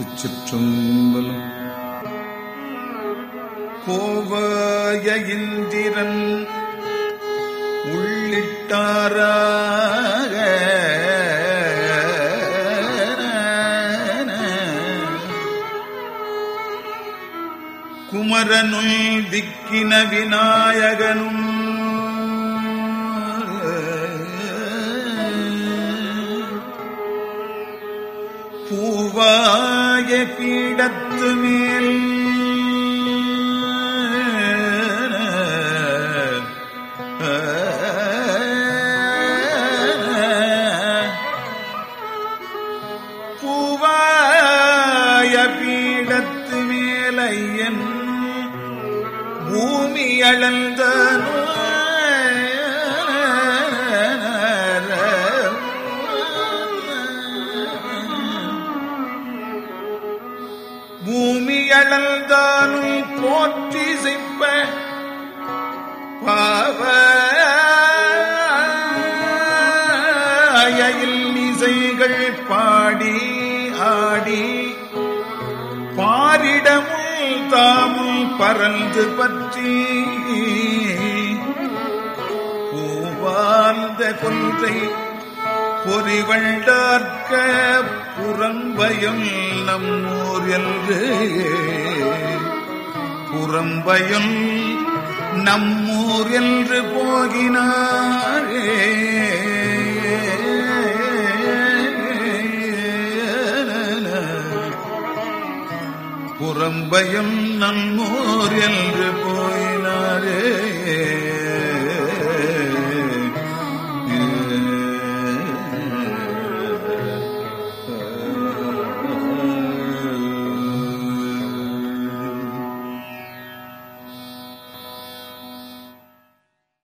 திருச்சிற்றம்பலம். கோவாய இந்திரன் உள்ளிட்டாராக குமரனுள் திக்கின விநாயகனும் பூவாய பீடத்து மேல் பூவாய பீடத்து மேலையன் பூமி அளந்தனோ பூமியளந்தானும் போற்றி செய்ப்ப பாவையில் இசைகள் பாடி ஆடி பாரிடமும் தாமும் பறந்து பற்றி பூவார்ந்த கொன்றை பொறிவண்டார்க்க புறம்பயம் நம்மூர் என்று புறம்பயம் நம்மூர் என்று போகினாரே. புறம்பயம் நம்மூர் என்று போயினாரே.